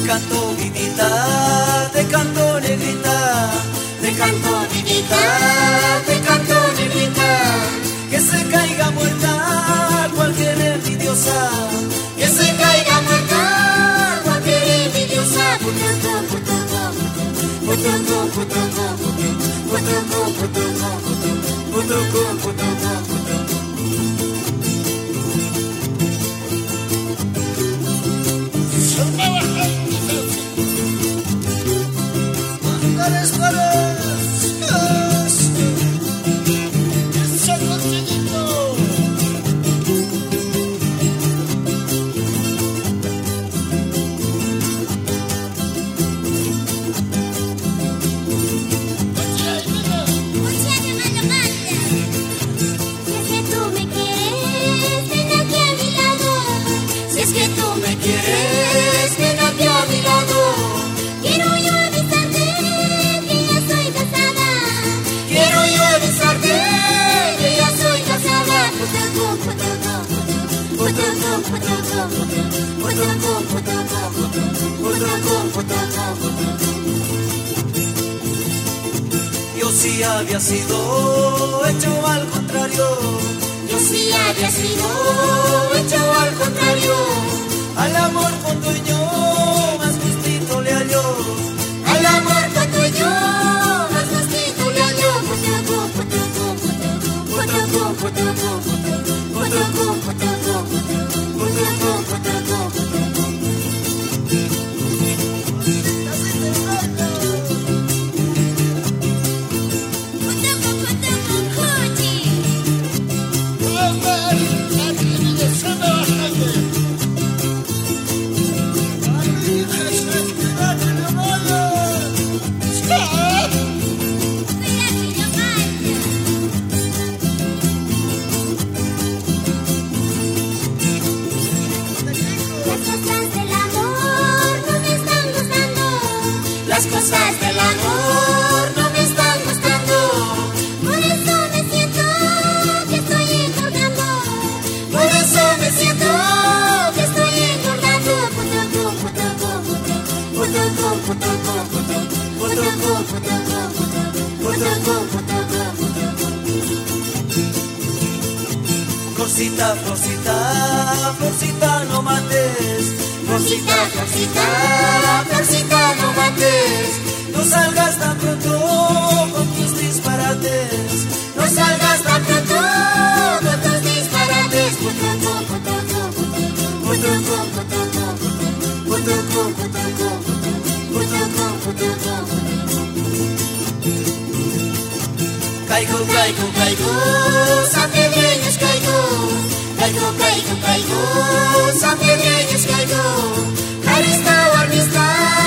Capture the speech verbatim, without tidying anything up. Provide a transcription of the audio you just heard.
canto vidita, te canto negrita, te canto vidita, te canto negrita, que se caiga muerta cualquier envidiosa, que se caiga muerta cualquier envidiosa. Es que tú me quieres, ven aquí a mi lado. Quiero yo avisarte que ya soy casada. Quiero yo avisarte Que ya soy casada. Putacum, putacum, putacum, putacum, putacum, putacum, putacum. Yo sí había sido hecho al contrario. Yo sí había sido hecho al contrario. Al amor con dueño más gustito le halló. Al amor con dueño más gustito le halló. Putacum, putacum, putacum, putacum, putacum, putacum, putacum, putacum. Las cosas del amor no me están gustando. Por eso me siento que estoy engordando. Por eso me siento que estoy engordando. Putacum, putacum, putacum, putacum, putacum, putacum, putacum, putacum. Florcita, florcita, florcita no mates. Florcita, florcita, florcita no mates. No salgas tan pronto con tus disparates. No salgas tan pronto con tus disparates. Putacum, putacum, Putacum, putacum, putacum, putacum, putacum, putacum. Caigo, caigo, caigo, San Pedreños caigo. Caigo, caigo, caigo, San Pedreños caigo. Arista, arista.